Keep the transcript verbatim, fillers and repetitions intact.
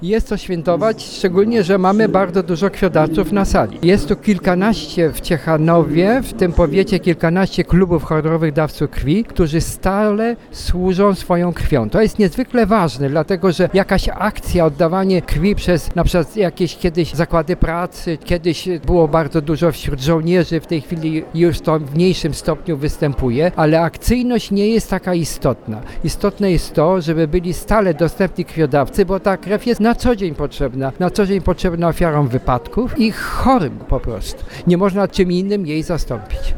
Jest co świętować, szczególnie, że mamy bardzo dużo krwiodawców na sali. Jest tu kilkanaście w Ciechanowie, w tym powiecie kilkanaście klubów honorowych dawców krwi, którzy stale służą swoją krwią. To jest niezwykle ważne, dlatego że jakaś akcja, oddawanie krwi przez na przykład jakieś kiedyś zakłady pracy, kiedyś było bardzo dużo wśród żołnierzy, w tej chwili już to w mniejszym stopniu występuje, ale akcyjność nie jest taka istotna. Istotne jest to, żeby byli stale dostępni krwiodawcy, bo ta krew jest na co dzień potrzebna, na co dzień potrzebna ofiarom wypadków i chorym po prostu. Nie można czym innym jej zastąpić.